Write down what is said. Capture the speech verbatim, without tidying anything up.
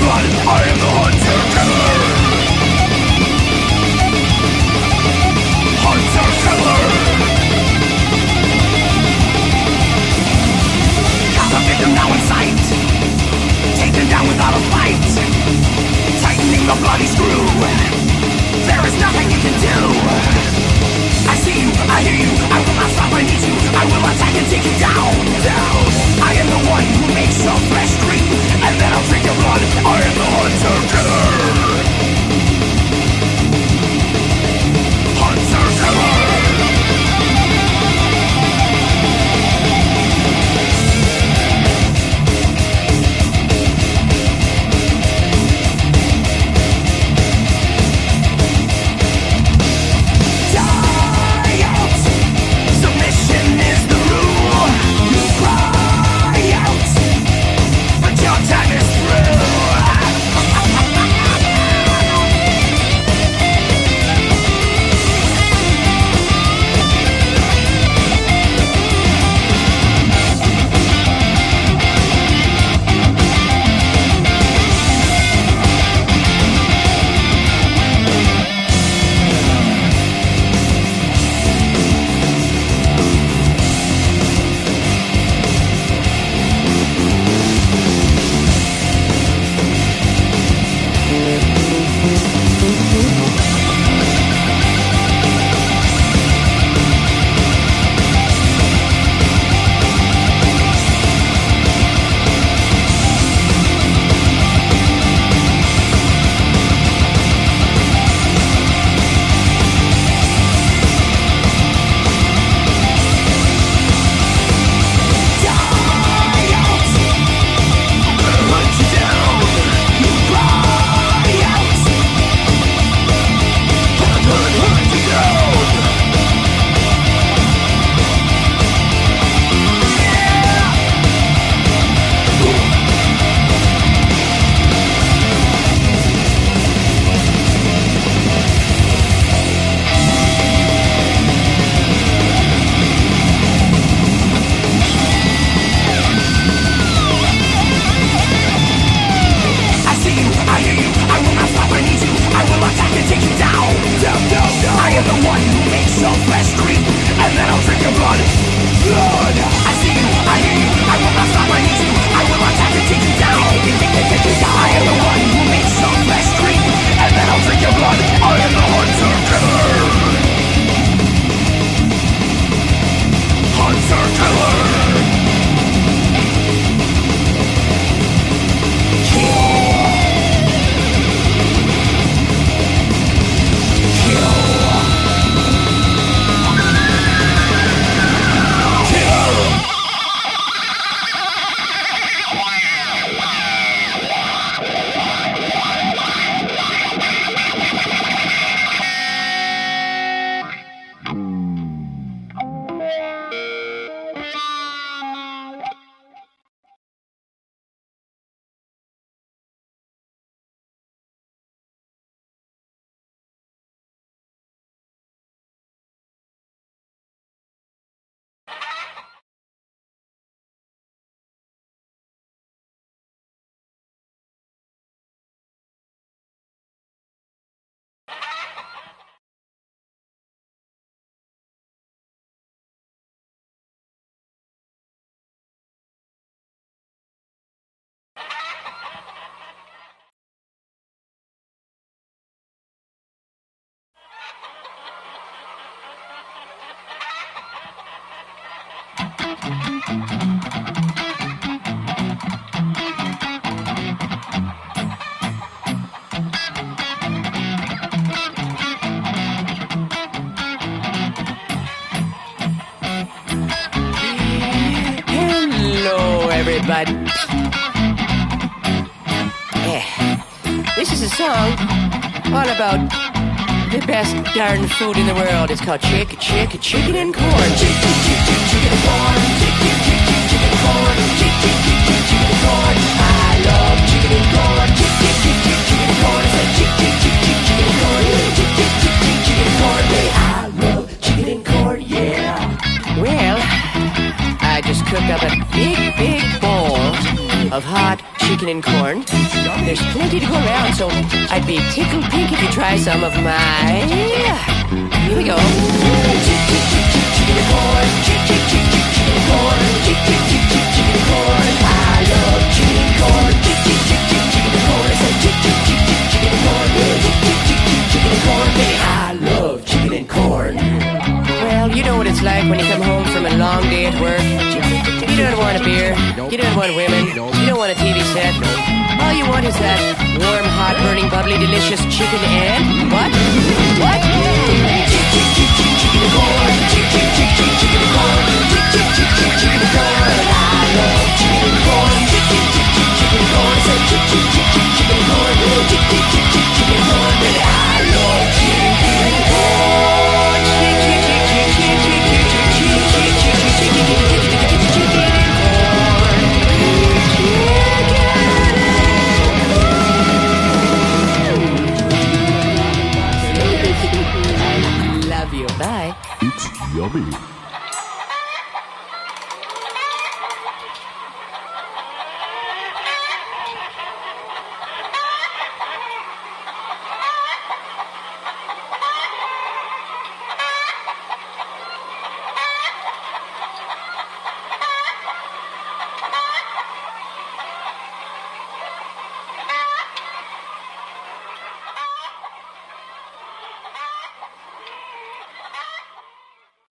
blood, I am the hunter killer. Hunter killer. Got the victim now in sight, taken down without a fight, tightening the bloody screw. There is nothing you can do. I see you, I hear you, I will not stop, I need you. I will attack and take you down, down. I am the one who makes your flesh creep, and then I'll drink your blood. I am the hunter killer. Hunter killer. Hello, everybody. Yeah. This is a song all about the best darn food in the world. It's called chicken, chicken, chicken and corn. Chicken, chicken, chicken and corn. Chicken, chicken, chicken and corn. Chicken, chicken, chicken and corn. I love chicken and corn. Chicken, chicken, chicken and corn. I said chicken, chicken, chicken and corn. Chicken, chicken, chicken and corn. Hey, I love chicken and corn. Yeah. Well, I just cooked up a big, big bowl of hot chicken and corn. There's plenty to go around, so I'd be tickled pink if you try some of my... Here we go. Chicken and corn, chicken and corn, chicken and corn. I love chicken and corn, chicken and corn. I said chicken and corn, chicken and corn. I love chicken and corn. Well, you know what it's like when you come home from a long day at work. You don't want a beer, you don't want women, you don't want a T V set. All you want is that warm, hot, burning, bubbly, delicious chicken and... What? What? Chicken and corn, chicken and corn, chicken and corn. I love chicken and corn.